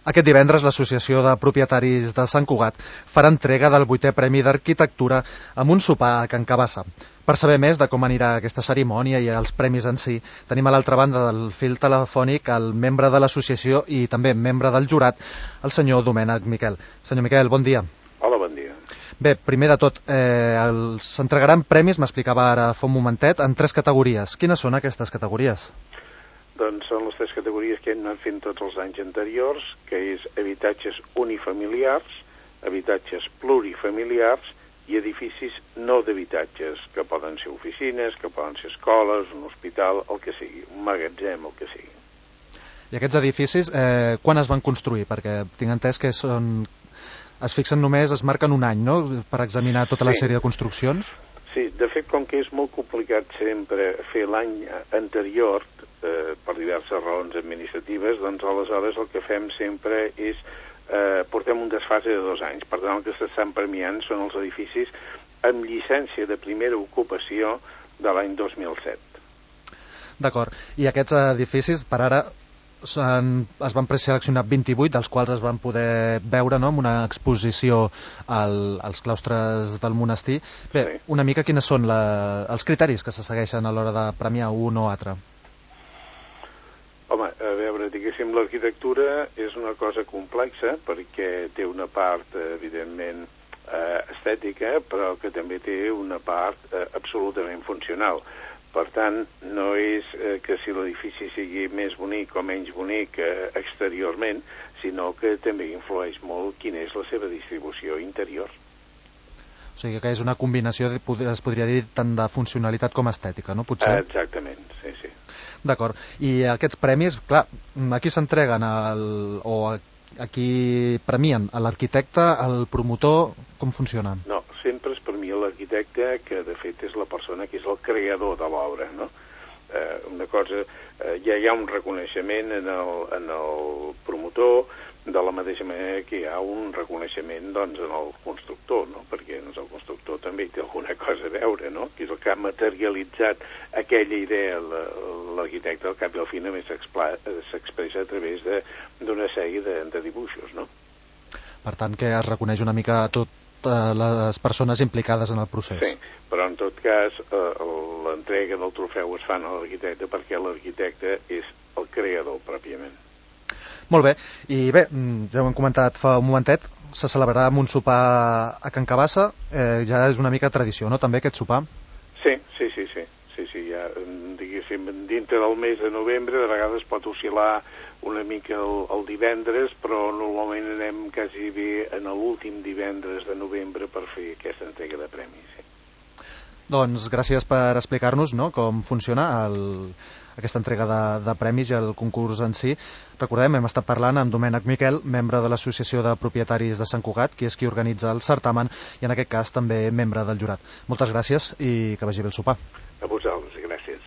Aquest divendres l'Associació de Propietaris de Sant Cugat farà entrega del 8è Premi d'Arquitectura amb un sopar a Can Cabassa. Per saber més de com anirà aquesta cerimònia i els premis en si, tenim a l'altra banda del fil telefònic el membre de l'associació i també membre del jurat, el senyor Domènec Miquel. Senyor Miquel, bon dia. Hola, bon dia. Bé, primer de tot, s'entregaran premis, m'explicava ara fa un momentet, en 3 categories. Quines són aquestes categories? Doncs són les 3 categories que hem anat fent tots els anys anteriors, que és habitatges unifamiliars, habitatges plurifamiliars i edificis no d'habitatges, que poden ser oficines, que poden ser escoles, un hospital, el que sigui, un magatzem, el que sigui. I aquests edificis, quan es van construir? Perquè tinc entès que es fixen només, es marquen un any, no?, per examinar tota la sèrie de construccions. Sí, de fet, com que és molt complicat sempre fer l'any anterior, per diverses raons administratives, doncs aleshores el que fem sempre és portem un desfase de 2 anys. Per tant, el que s'estan premiant són els edificis amb llicència de primera ocupació de l'any 2007. D'acord. I aquests edificis, per ara, es van preseleccionar 28, dels quals es van poder veure, no?, amb una exposició als claustres del monestir. Bé, sí. Una mica quines són els criteris que se segueixen a l'hora de premiar un o altre? Home, a veure, diguéssim, l'arquitectura és una cosa complexa perquè té una part, evidentment, estètica, però que també té una part absolutament funcional. Per tant, no és que si l'edifici sigui més bonic o menys bonic exteriorment, sinó que també influeix molt quina és la seva distribució interior. O sigui que és una combinació, es podria dir, tant de funcionalitat com estètica, no? Potser? Exactament, sí, sí. D'acord. I aquests premis, clar, a qui s'entreguen o a qui premien? A l'arquitecte, al promotor? Com funcionen? No, sempre es premia l'arquitecte, que de fet és la persona que és el creador de l'obra, no? Una cosa, ja hi ha un reconeixement en el promotor, de la mateixa manera que hi ha un reconeixement, doncs, en el constructor, no? Perquè doncs, el constructor també té alguna cosa a veure, no? Que és el que ha materialitzat aquella idea. L'arquitecte, al cap i al fi, només s'expressa a través d'una sèrie de dibuixos, no? Per tant, que es reconeix una mica a totes les persones implicades en el procés. Sí, però en tot cas l'entrega del trofeu es fa a l'arquitecte perquè l'arquitecte és el creador pròpiament. Molt bé, i bé, ja ho hem comentat fa un momentet, se celebrarà amb un sopar a Can Cabassa, ja és una mica tradició, no?, també aquest sopar? Sí, ja, diguéssim, dintre del mes de novembre, de vegades pot oscil·lar una mica el divendres, però normalment anem quasi bé en l'últim divendres de novembre per fer aquesta entrega de premis. Sí. Doncs gràcies per explicar-nos, no?, com funciona aquesta entrega de premis i el concurs en si. Recordem, hem estat parlant amb Domènec Miquel, membre de l'Associació de Propietaris de Sant Cugat, qui és qui organitza el certamen i en aquest cas també membre del jurat. Moltes gràcies i que vagi bé el sopar. A vosaltres, gràcies.